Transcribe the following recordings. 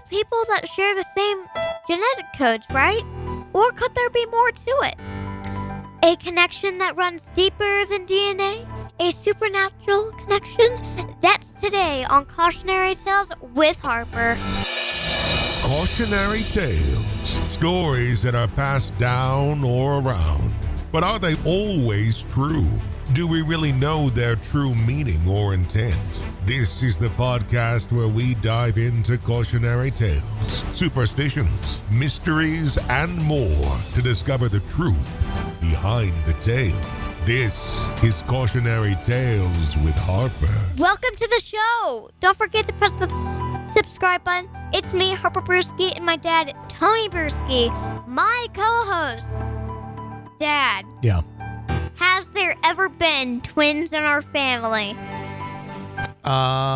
people that share the same genetic codes, right? Or could there be more to it? A connection that runs deeper than DNA? A supernatural connection? That's today on Cautionary Tales with Harper. Cautionary Tales. Stories that are passed down or around. But are they always true? Do we really know their true meaning or intent? This is the podcast where we dive into cautionary tales, superstitions, mysteries, and more to discover the truth behind the tale. This is Cautionary Tales with Harper. Welcome to the show. Don't forget to press the subscribe button. It's me, Harper Brewski, and my dad, Tony Brewski, my co-host. Dad. Yeah. Has there ever been twins in our family? Or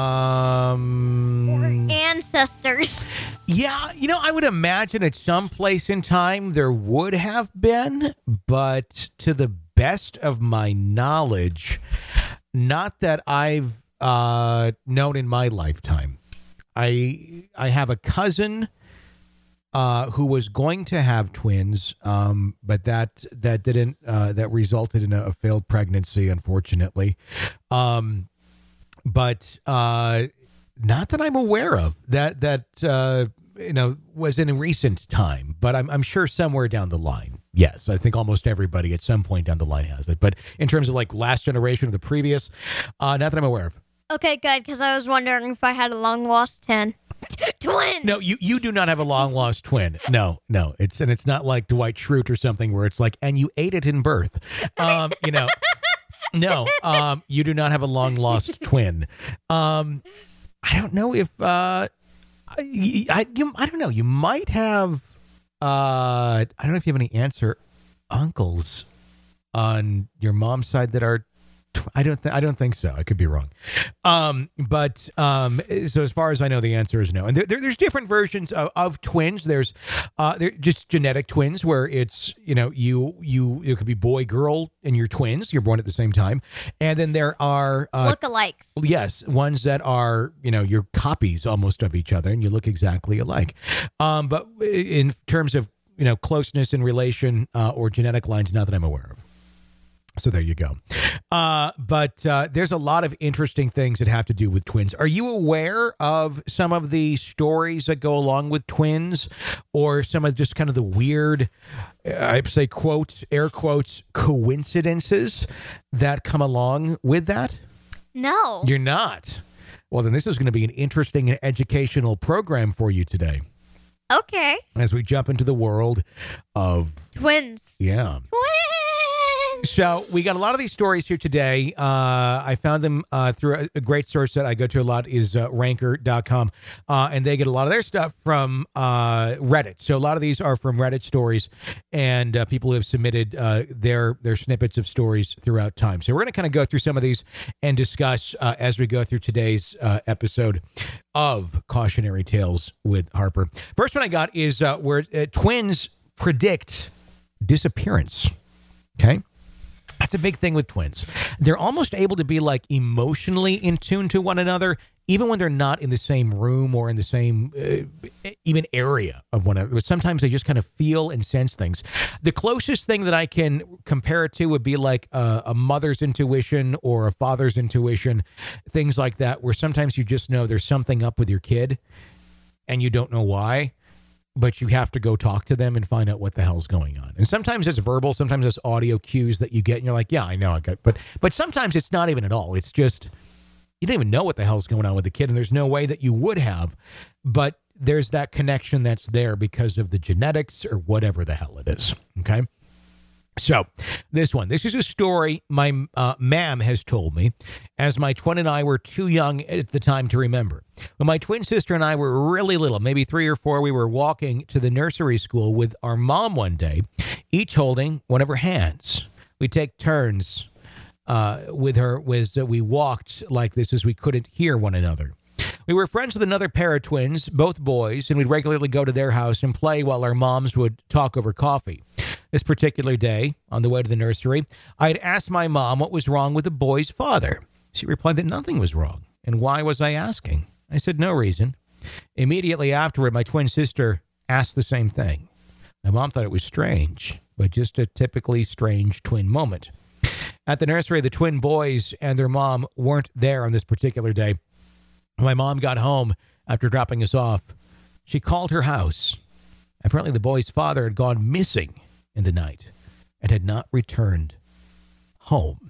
ancestors? Yeah, I would imagine at some place in time there would have been, but to the best of my knowledge, not that I've known in my lifetime. I have a cousin who was going to have twins, but that didn't. That resulted in a failed pregnancy, unfortunately. But not that I'm aware of. That was in a recent time, but I'm sure somewhere down the line. Yes, I think almost everybody at some point down the line has it. But in terms of like last generation or the previous, not that I'm aware of. Okay, good, because I was wondering if I had a long-lost twin. No, you do not have a long-lost twin. No. It's not like Dwight Schrute or something where it's like, and you ate it in birth. No, you do not have a long-lost twin. I don't know if, I don't know. You might have, I don't know if you have any uncles on your mom's side that are, I don't think so. I could be wrong. But so as far as I know, the answer is no. And there's different versions of twins. There's just genetic twins where it's, it could be boy, girl, and you're twins. You're born at the same time. And then there are lookalikes. Yes, ones that are, you're copies almost of each other and you look exactly alike. But in terms of, closeness in relation or genetic lines, not that I'm aware of. So there you go. But there's a lot of interesting things that have to do with twins. Are you aware of some of the stories that go along with twins or some of just kind of the weird, I'd say quotes, air quotes, coincidences that come along with that? No. You're not. Well, then this is going to be an interesting and educational program for you today. Okay. As we jump into the world of twins. Yeah. So we got a lot of these stories here today. I found them through a great source that I go to a lot is ranker.com. And they get a lot of their stuff from Reddit. So a lot of these are from Reddit stories and people who have submitted their snippets of stories throughout time. So we're going to kind of go through some of these and discuss as we go through today's episode of Cautionary Tales with Harper. First one I got is where twins predict disappearance. Okay. That's a big thing with twins. They're almost able to be like emotionally in tune to one another, even when they're not in the same room or in the same even area of one another. But sometimes they just kind of feel and sense things. The closest thing that I can compare it to would be like a mother's intuition or a father's intuition, things like that, where sometimes you just know there's something up with your kid and you don't know why. But you have to go talk to them and find out what the hell's going on. And sometimes it's verbal, sometimes it's audio cues that you get, and you're like, yeah, I know I got it. But sometimes it's not even at all. It's just, you don't even know what the hell's going on with the kid, and there's no way that you would have. But there's that connection that's there because of the genetics or whatever the hell it is, okay? So this is a story my ma'am has told me as my twin and I were too young at the time to remember. When my twin sister and I were really little, maybe 3 or 4, we were walking to the nursery school with our mom one day, each holding one of her hands. We'd take turns with her we walked like this as we couldn't hear one another. We were friends with another pair of twins, both boys, and we'd regularly go to their house and play while our moms would talk over coffee. This particular day, on the way to the nursery, I had asked my mom what was wrong with the boy's father. She replied that nothing was wrong. And why was I asking? I said, no reason. Immediately afterward, my twin sister asked the same thing. My mom thought it was strange, but just a typically strange twin moment. At the nursery, the twin boys and their mom weren't there on this particular day. When my mom got home after dropping us off, she called her house. Apparently, the boy's father had gone missing in the night and had not returned home.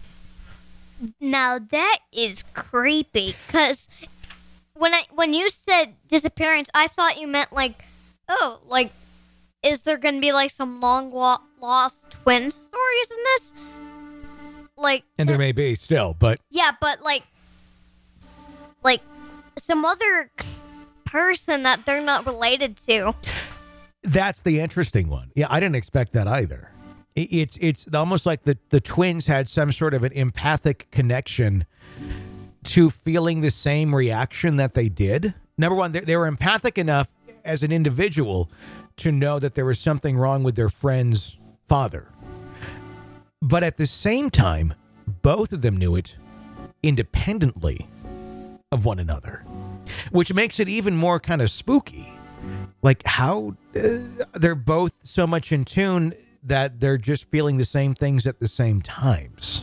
Now that is creepy, because when you said disappearance, I thought you meant like, oh, like, is there going to be like some long lost twin stories in this? Like, and there may be still, but yeah, but like some other person that they're not related to. That's the interesting one. Yeah, I didn't expect that either. It's almost like the twins had some sort of an empathic connection to feeling the same reaction that they did. Number one, they were empathic enough as an individual to know that there was something wrong with their friend's father. But at the same time, both of them knew it independently of one another, which makes it even more kind of spooky. Like how they're both so much in tune that they're just feeling the same things at the same times.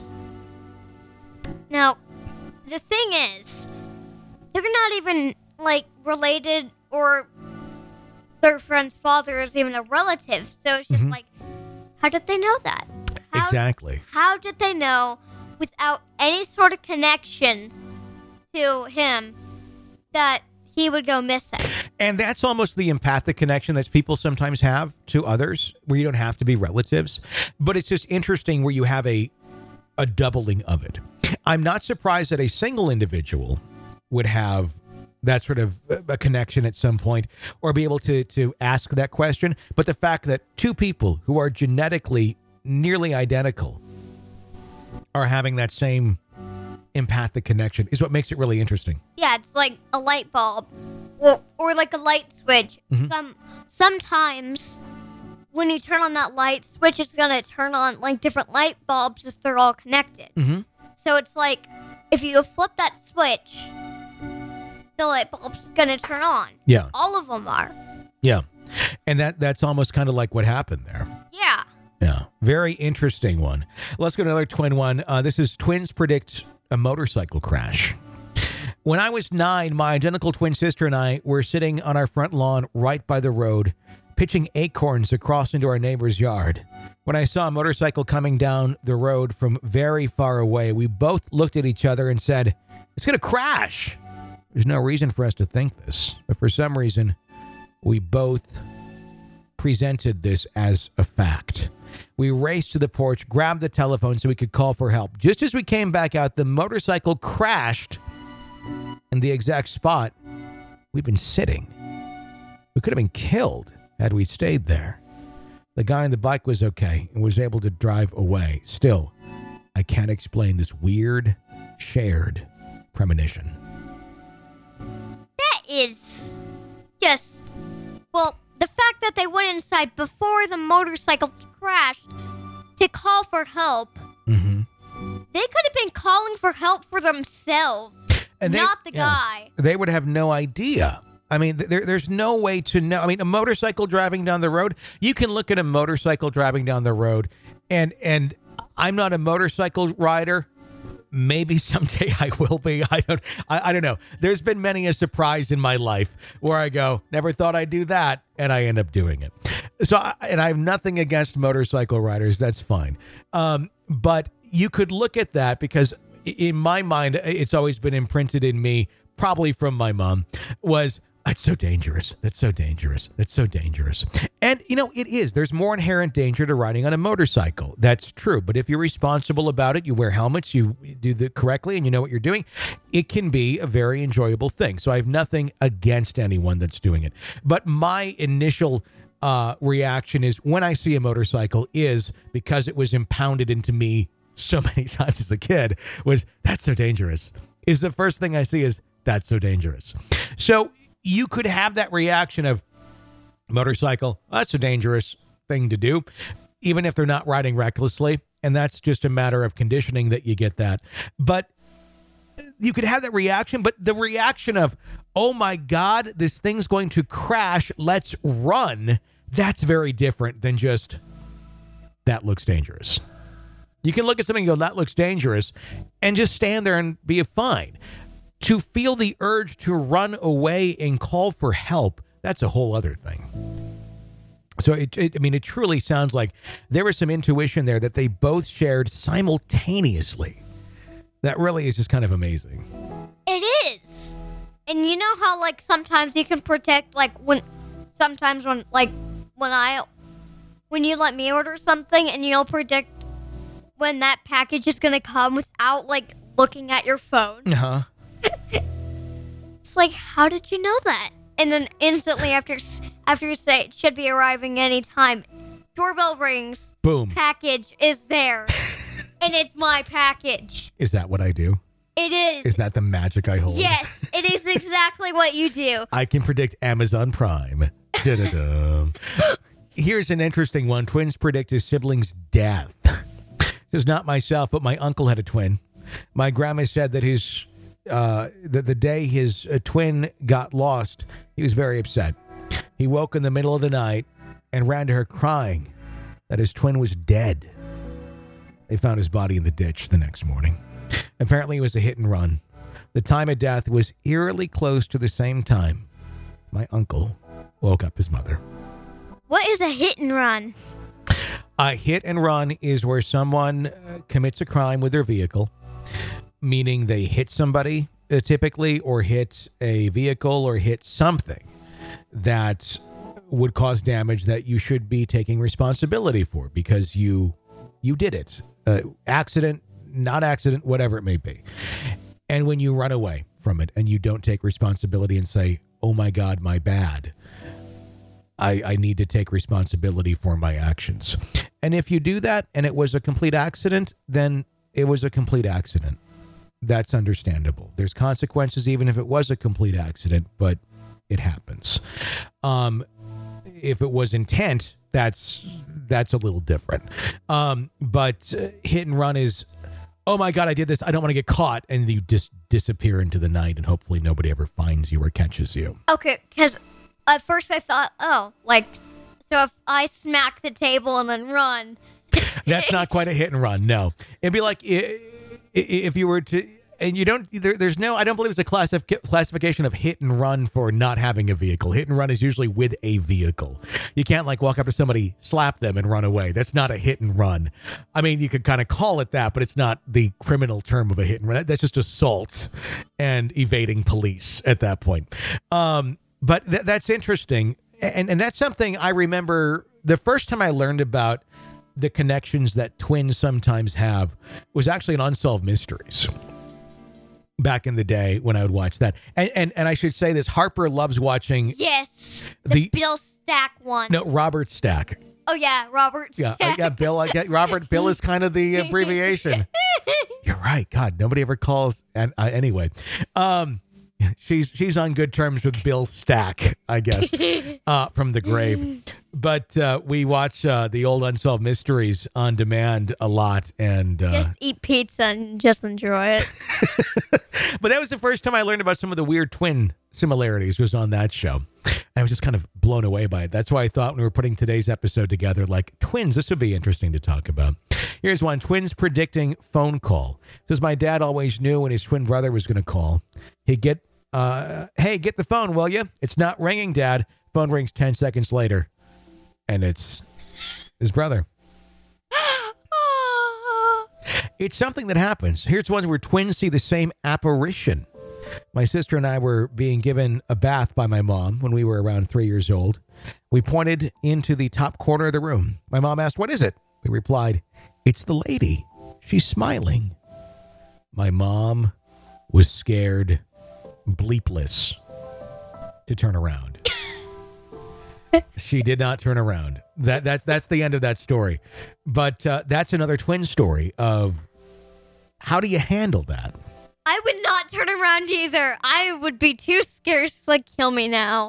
Now, the thing is, they're not even like related, or their friend's father is even a relative. So it's just like, how did they know that? Exactly. How did they know without any sort of connection to him that he would go missing? And that's almost the empathic connection that people sometimes have to others, where you don't have to be relatives. But it's just interesting where you have a doubling of it. I'm not surprised that a single individual would have that sort of a connection at some point, or be able to ask that question. But the fact that two people who are genetically nearly identical are having that same empathic connection is what makes it really interesting. Yeah, it's like a light bulb or like a light switch. Sometimes when you turn on that light switch, it's going to turn on like different light bulbs if they're all connected. So it's like if you flip that switch, the light bulb's going to turn on. Yeah. All of them are. Yeah. And that's almost kind of like what happened there. Yeah. Yeah. Very interesting one. Let's go to another twin one. This is twins predict a motorcycle crash. When I was 9, my identical twin sister and I were sitting on our front lawn right by the road, pitching acorns across into our neighbor's yard. When I saw a motorcycle coming down the road from very far away, we both looked at each other and said, "It's going to crash." There's no reason for us to think this, but for some reason, we both presented this as a fact. We raced to the porch, grabbed the telephone so we could call for help. Just as we came back out, the motorcycle crashed in the exact spot we'd been sitting. We could have been killed had we stayed there. The guy on the bike was okay and was able to drive away. Still, I can't explain this weird, shared premonition. That is just, well, the fact that they went inside before the motorcycle crashed to call for help. They could have been calling for help for themselves, and not the guy. They would have no idea. I mean, there's no way to know. I mean, a motorcycle driving down the road, you can look at a motorcycle driving down the road, and I'm not a motorcycle rider. Maybe someday I will be. I don't know. There's been many a surprise in my life where I go, never thought I'd do that, and I end up doing it. So, and I have nothing against motorcycle riders. That's fine. But you could look at that, because in my mind, it's always been imprinted in me, probably from my mom, was, that's so dangerous. That's so dangerous. That's so dangerous. And, you know, it is. There's more inherent danger to riding on a motorcycle. That's true. But if you're responsible about it, you wear helmets, you do it correctly, and you know what you're doing, it can be a very enjoyable thing. So I have nothing against anyone that's doing it. But my initial reaction is, when I see a motorcycle, is because it was impounded into me so many times as a kid, was, that's so dangerous. Is the first thing I see is, that's so dangerous. So you could have that reaction of, motorcycle, that's a dangerous thing to do, even if they're not riding recklessly. And that's just a matter of conditioning that you get that. But you could have that reaction, but the reaction of, oh my God, this thing's going to crash, let's run, that's very different than just, that looks dangerous. You can look at something and go, that looks dangerous, and just stand there and be fine. To feel the urge to run away and call for help, that's a whole other thing. So, it truly sounds like there was some intuition there that they both shared simultaneously. That really is just kind of amazing. It is. And you know how, like, sometimes you can predict, like, when you let me order something and you'll predict when that package is going to come without, like, looking at your phone. Uh-huh. It's like, how did you know that? And then instantly after you say it should be arriving anytime, doorbell rings. Boom. Package is there. And it's my package. Is that what I do? It is. Is that the magic I hold? Yes, it is exactly what you do. I can predict Amazon Prime. Da-da-da. Here's an interesting one. Twins predict his sibling's death. This is not myself, but my uncle had a twin. My grandma said that the day his twin got lost, he was very upset. He woke in the middle of the night and ran to her crying that his twin was dead. They found his body in the ditch the next morning. Apparently, it was a hit and run. The time of death was eerily close to the same time my uncle woke up his mother. What is a hit and run? A hit and run is where someone commits a crime with their vehicle, meaning they hit somebody typically, or hit a vehicle, or hit something that would cause damage that you should be taking responsibility for because you did it. Accident, not accident, whatever it may be. And when you run away from it and you don't take responsibility and say, oh my God, my bad, I need to take responsibility for my actions. And if you do that and it was a complete accident, then it was a complete accident. That's understandable. There's consequences even if it was a complete accident, but it happens. If it was intent, that's a little different. But hit and run is, oh my God, I did this, I don't want to get caught, and you just disappear into the night and hopefully nobody ever finds you or catches you. Okay, because at first I thought, so if I smack the table and then run. That's not quite a hit and run, no. It'd be like if you were to, and you don't, there's no, I don't believe it's a classification of hit and run for not having a vehicle. Hit and run is usually with a vehicle. You can't like walk up to somebody, slap them and run away. That's not a hit and run. I mean, you could kind of call it that, but it's not the criminal term of a hit and run. That's just assault and evading police at that point. But that's interesting. And that's something I remember the first time I learned about the connections that twins sometimes have was actually in Unsolved Mysteries. Back in the day when I would watch that. And I should say this, Harper loves watching. Yes. The Bill Stack one. No, Robert Stack. Oh, yeah, Robert Stack. Yeah, Bill. Robert. Bill is kind of the abbreviation. You're right. God, nobody ever calls. And anyway, she's on good terms with Bill Stack, I guess, from the grave. But we watch the old Unsolved Mysteries on demand a lot, and just eat pizza and just enjoy it. But that was the first time I learned about some of the weird twin similarities. Was on that show. I was just kind of blown away by it. That's why I thought when we were putting today's episode together, like twins, this would be interesting to talk about. Here's one: twins predicting phone call. Says my dad always knew when his twin brother was going to call. He'd get, hey, get the phone, will you? It's not ringing, Dad. Phone rings 10 seconds later. And it's his brother. It's something that happens. Here's one where twins see the same apparition. My sister and I were being given a bath by my mom when we were around 3 years old. We pointed into the top corner of the room. My mom asked, "What is it?" We replied, "It's the lady. She's smiling." My mom was scared, bleepless, to turn around. She did not turn around. That's the end of that story. But that's another twin story of how do you handle that? I would not turn around either. I would be too scared. It's like, kill me now.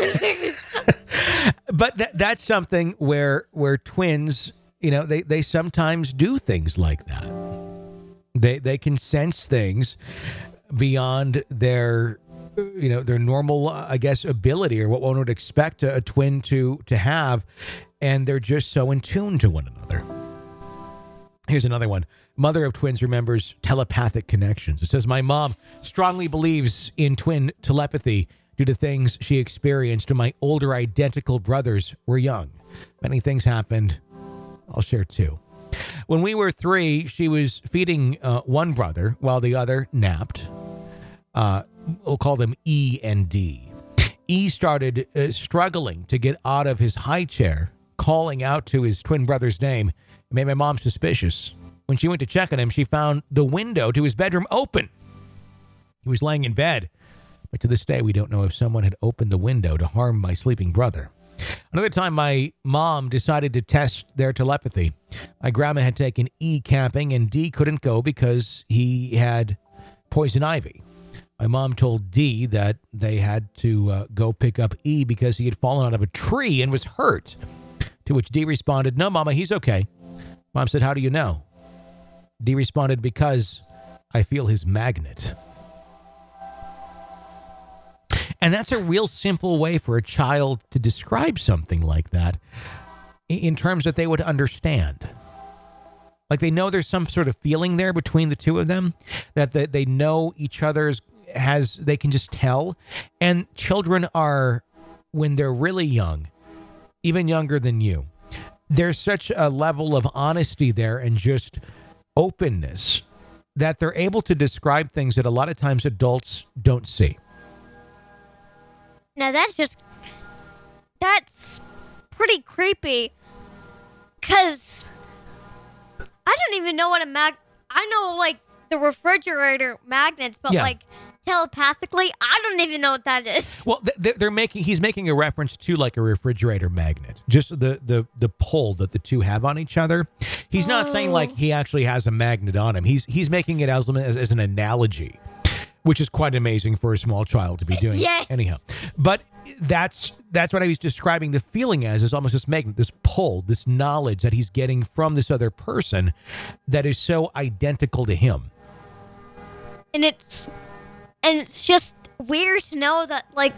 But that's something where twins, they sometimes do things like that. They can sense things beyond their their normal, I guess, ability, or what one would expect a twin to have, and they're just so in tune to one another. Here's another one. Mother of twins remembers telepathic connections. It says, my mom strongly believes in twin telepathy due to things she experienced when my older identical brothers were young. Many things happened. I'll share two. When we were 3, she was feeding one brother while the other napped. We'll call them E and D. E started struggling to get out of his high chair, calling out to his twin brother's name. It made my mom suspicious. When she went to check on him, she found the window to his bedroom open. He was laying in bed, but to this day, we don't know if someone had opened the window to harm my sleeping brother. Another time, my mom decided to test their telepathy. My grandma had taken E camping, and D couldn't go because he had poison ivy. My mom told D that they had to go pick up E because he had fallen out of a tree and was hurt. To which D responded, no, Mama, he's okay. Mom said, how do you know? D responded, because I feel his magnet. And that's a real simple way for a child to describe something like that in terms that they would understand. Like they know there's some sort of feeling there between the two of them, that they know each other's they can just tell. And children are, when they're really young, even younger than you, there's such a level of honesty there and just openness that they're able to describe things that a lot of times adults don't see. Now that's pretty creepy, because I don't even know what I know like the refrigerator magnets, but like telepathically, I don't even know what that is. Well, he's making a reference to like a refrigerator magnet, just the pull that the two have on each other. He's not saying like he actually has a magnet on him. He's making it as an analogy, which is quite amazing for a small child to be doing. Yes. Anyhow, but that's what I was describing the feeling as, is almost this magnet, this pull, this knowledge that he's getting from this other person that is so identical to him. And it's just weird to know that, like,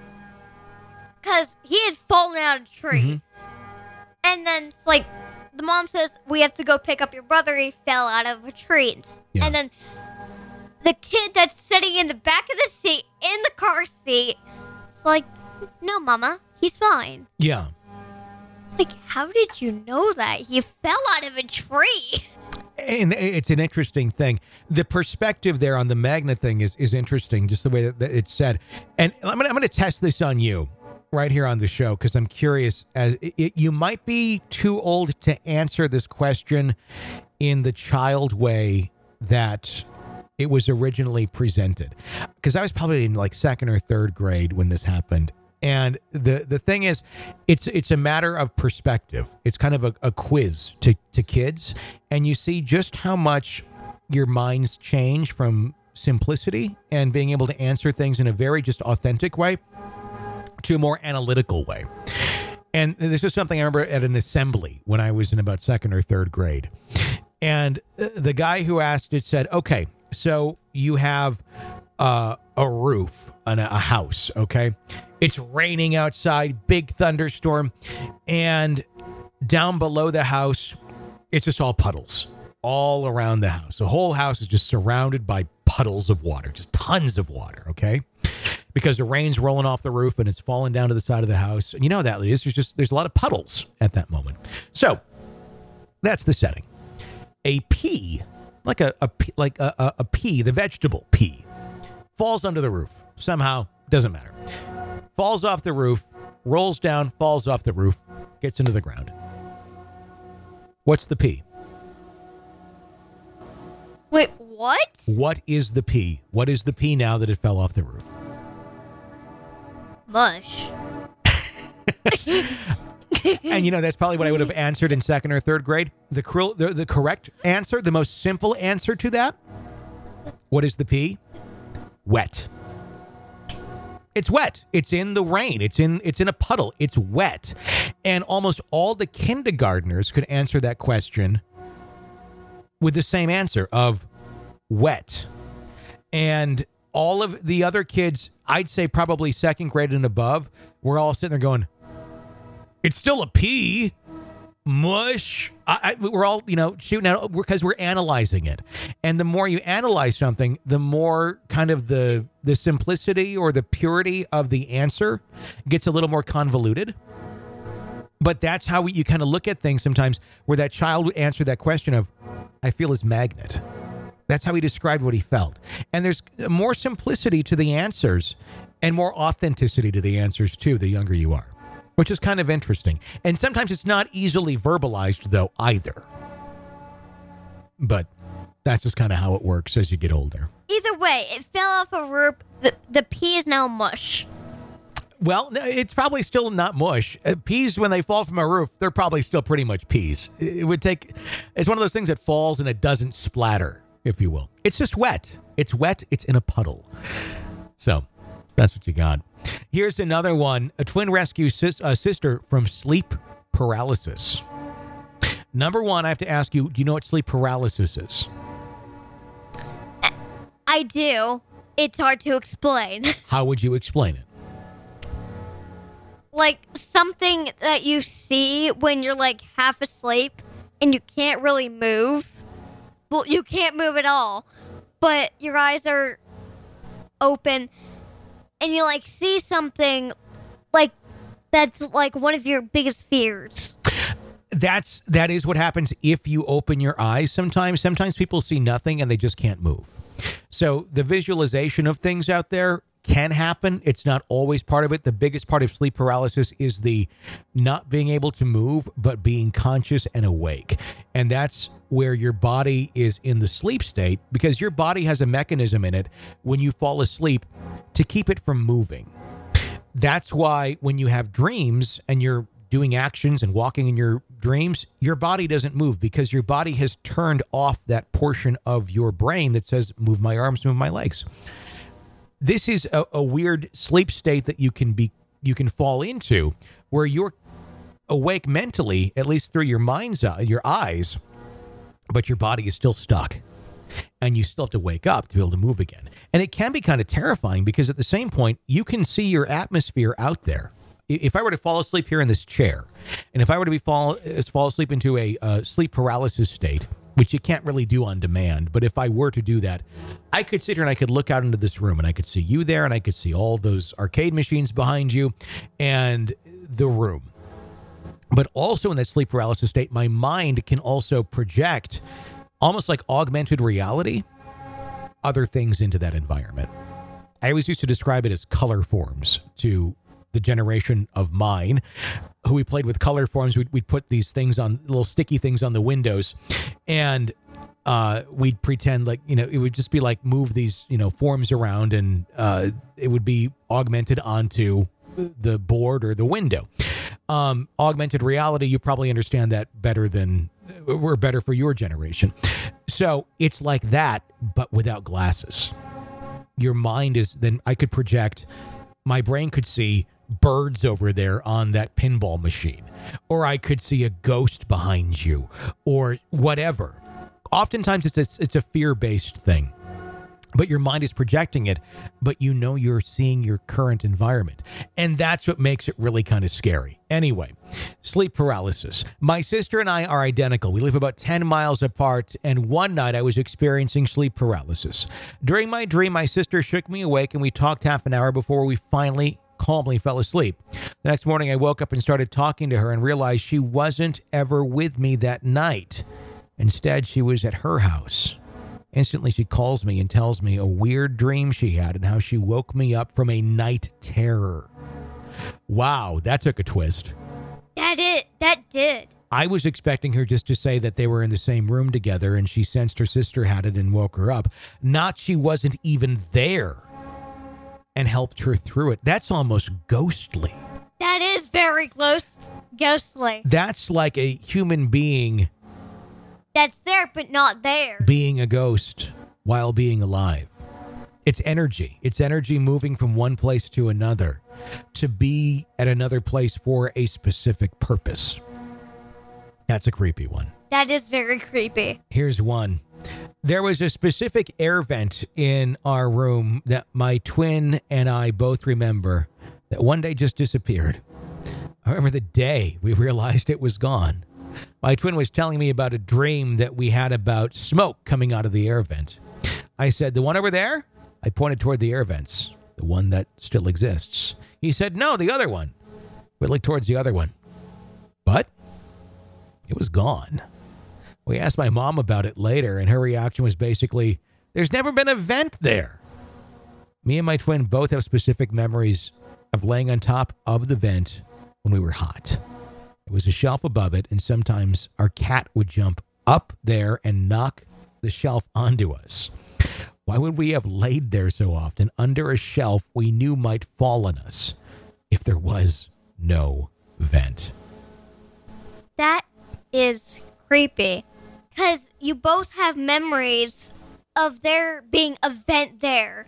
because he had fallen out of a tree. Mm-hmm. And then it's like, the mom says, we have to go pick up your brother. He fell out of a tree. Yeah. And then the kid that's sitting in the back of the seat, in the car seat, it's like, no, Mama, he's fine. Yeah. It's like, how did you know that? He fell out of a tree. And it's an interesting thing. The perspective there on the magnet thing is interesting, just the way that it's said. And I'm gonna test this on you right here on the show, because I'm curious. You might be too old to answer this question in the child way that it was originally presented, because I was probably in like 2nd or 3rd grade when this happened. And the thing is, it's a matter of perspective. It's kind of a quiz to kids, and you see just how much your minds change from simplicity and being able to answer things in a very just authentic way to a more analytical way. And this is something I remember at an assembly when I was in about 2nd or 3rd grade. And the guy who asked it said, okay, so you have a roof on a house, okay? It's raining outside, big thunderstorm, and down below the house, it's just all puddles all around the house. The whole house is just surrounded by puddles of water, just tons of water, okay? Because the rain's rolling off the roof and it's falling down to the side of the house. And you know how that is. There's a lot of puddles at that moment. So that's the setting. A pea, like a pea, the vegetable pea, falls under the roof. Somehow, doesn't matter. Falls off the roof, rolls down, falls off the roof, gets into the ground. What's the pea? Wait, what? What is the pea? What is the pea now that it fell off the roof? Mush. And that's probably what I would have answered in 2nd or 3rd grade. The correct answer, the most simple answer to that, what is the pea? Wet. It's wet. It's in the rain. It's in a puddle. It's wet. And almost all the kindergartners could answer that question with the same answer of wet. And all of the other kids, I'd say probably second grade and above, we're all sitting there going, it's still a pea. Mush. We're all, shooting out because we're analyzing it. And the more you analyze something, the more kind of the simplicity or the purity of the answer gets a little more convoluted. But that's how you kind of look at things sometimes, where that child would answer that question of, I feel his magnet. That's how he described what he felt. And there's more simplicity to the answers and more authenticity to the answers, too, the younger you are, which is kind of interesting. And sometimes it's not easily verbalized, though, either. But that's just kind of how it works as you get older. Either way, it fell off a roof. The pea is now mush. Well, it's probably still not mush. Peas, when they fall from a roof, they're probably still pretty much peas. It's one of those things that falls and it doesn't splatter, if you will. It's just wet. It's wet. It's in a puddle. So that's what you got. Here's another one. A twin rescues sister from sleep paralysis. Number one, I have to ask you, do you know what sleep paralysis is? I do. It's hard to explain. How would you explain it? Like something that you see when you're like half asleep and you can't really move. Well, you can't move at all, but your eyes are open and you like see something like that's like one of your biggest fears. That is what happens if you open your eyes sometimes. Sometimes people see nothing and they just can't move. So the visualization of things out there can happen. It's not always part of it. The biggest part of sleep paralysis is the not being able to move, but being conscious and awake. And that's where your body is in the sleep state, because your body has a mechanism in it when you fall asleep to keep it from moving. That's why when you have dreams and you're doing actions and walking in your dreams, your body doesn't move, because your body has turned off that portion of your brain that says, move my arms, move my legs. This is a weird sleep state that you can fall into, where you're awake mentally, at least through your your eyes, but your body is still stuck, and you still have to wake up to be able to move again. And it can be kind of terrifying, because at the same point, you can see your atmosphere out there. If I were to fall asleep here in this chair, and if I were to fall asleep into a sleep paralysis state, which you can't really do on demand, but if I were to do that, I could sit here and I could look out into this room and I could see you there, and I could see all those arcade machines behind you and the room. But also in that sleep paralysis state, my mind can also project, almost like augmented reality, other things into that environment. I always used to describe it as color forms to the generation of mine who we played with color forms. We'd put these things on, little sticky things on the windows, and we'd pretend like, it would just be like move these, forms around, and it would be augmented onto the board or the window. Augmented reality, you probably understand that better for your generation. So it's like that, but without glasses. Your mind is, then I could project, my brain could see birds over there on that pinball machine, or I could see a ghost behind you, or whatever. Oftentimes it's a fear-based thing, but your mind is projecting it, but you're seeing your current environment, and that's what makes it really kind of scary. Anyway, sleep paralysis. My sister and I are identical. We live about 10 miles apart, and one night I was experiencing sleep paralysis. During my dream, my sister shook me awake, and we talked half an hour before we finally calmly fell asleep. The next morning, I woke up and started talking to her and realized she wasn't ever with me that night. Instead, she was at her house. Instantly, she calls me and tells me a weird dream she had and how she woke me up from a night terror. Wow, that took a twist. That did. I was expecting her just to say that they were in the same room together and she sensed her sister had it and woke her up. Not she wasn't even there and helped her through it. That's almost ghostly. That is very ghostly. That's like a human being that's there but not there, being a ghost while being alive. It's energy. It's energy moving from one place to another to be at another place for a specific purpose. That's a creepy one. That is very creepy. Here's one. There was a specific air vent in our room that my twin and I both remember that one day just disappeared. I remember the day we realized it was gone. My twin was telling me about a dream that we had about smoke coming out of the air vent. I said, the one over there? I pointed toward the air vents, the one that still exists. He said, no, the other one. We looked towards the other one. But it was gone. We asked my mom about it later, and her reaction was basically, there's never been a vent there. Me and my twin both have specific memories of laying on top of the vent when we were hot. There was a shelf above it, and sometimes our cat would jump up there and knock the shelf onto us. Why would we have laid there so often under a shelf we knew might fall on us if there was no vent? That is creepy. Because you both have memories of there being a vent there.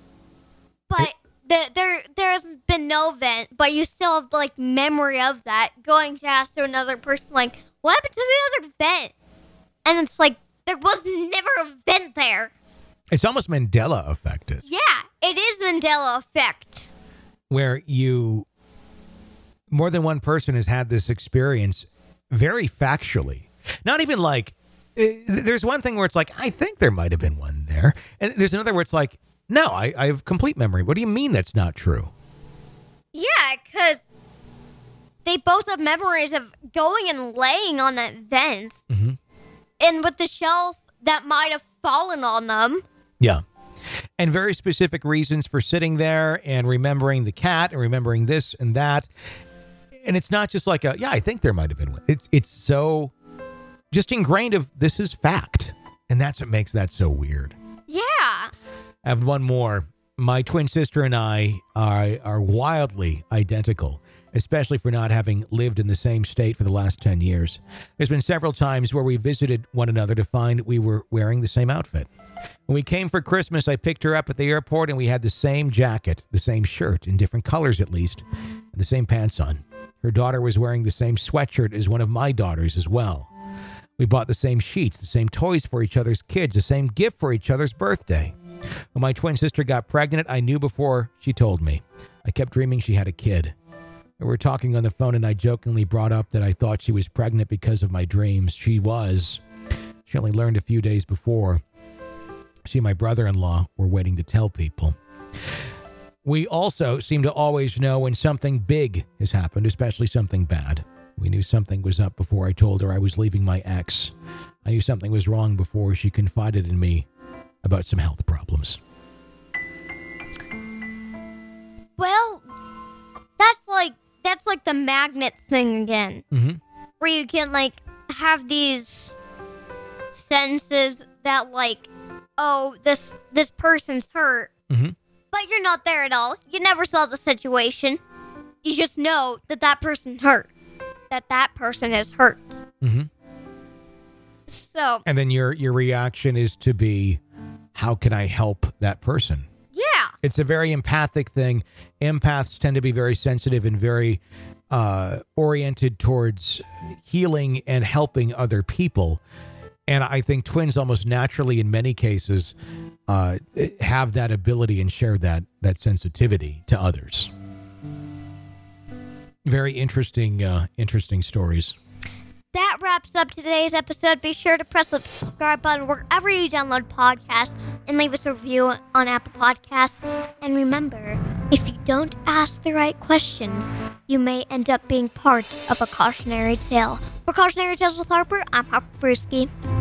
But there's been no vent, but you still have, like, memory of that. Going to ask to another person, like, what happened to the other vent? And it's like, there was never a vent there. It's almost Mandela affected. Yeah, it is Mandela effect. Where more than one person has had this experience very factually. Not even like, there's one thing where it's like, I think there might have been one there. And there's another where it's like, no, I have complete memory. What do you mean that's not true? Yeah, because they both have memories of going and laying on that vent. Mm-hmm. And with the shelf that might have fallen on them. Yeah. And very specific reasons for sitting there and remembering the cat and remembering this and that. And it's not just like I think there might have been one. It's so just ingrained of this is fact. And that's what makes that so weird. Yeah. I have one more. My twin sister and I are wildly identical, especially for not having lived in the same state for the last 10 years. There's been several times where we visited one another to find we were wearing the same outfit. When we came for Christmas, I picked her up at the airport and we had the same jacket, the same shirt, in different colors at least, and the same pants on. Her daughter was wearing the same sweatshirt as one of my daughters as well. We bought the same sheets, the same toys for each other's kids, the same gift for each other's birthday. When my twin sister got pregnant, I knew before she told me. I kept dreaming she had a kid. We were talking on the phone and I jokingly brought up that I thought she was pregnant because of my dreams. She was. She only learned a few days before. She and my brother-in-law were waiting to tell people. We also seem to always know when something big has happened, especially something bad. We knew something was up before I told her I was leaving my ex. I knew something was wrong before she confided in me about some health problems. Well, that's like the magnet thing again. Mm-hmm. Where you can, like, have these sentences that, like, oh, this person's hurt. Mm-hmm. But you're not there at all. You never saw the situation. You just know that person's hurt. That person is hurt. Mm-hmm. So. And then your reaction is to be, how can I help that person? Yeah. It's a very empathic thing. Empaths tend to be very sensitive and very oriented towards healing and helping other people. And I think twins almost naturally, in many cases, have that ability and share that sensitivity to others. Very interesting stories. That wraps up today's episode. Be sure to press the subscribe button wherever you download podcasts and leave us a review on Apple Podcasts. And remember, if you don't ask the right questions, you may end up being part of a cautionary tale. For Cautionary Tales with Harper, I'm Harper Brewski.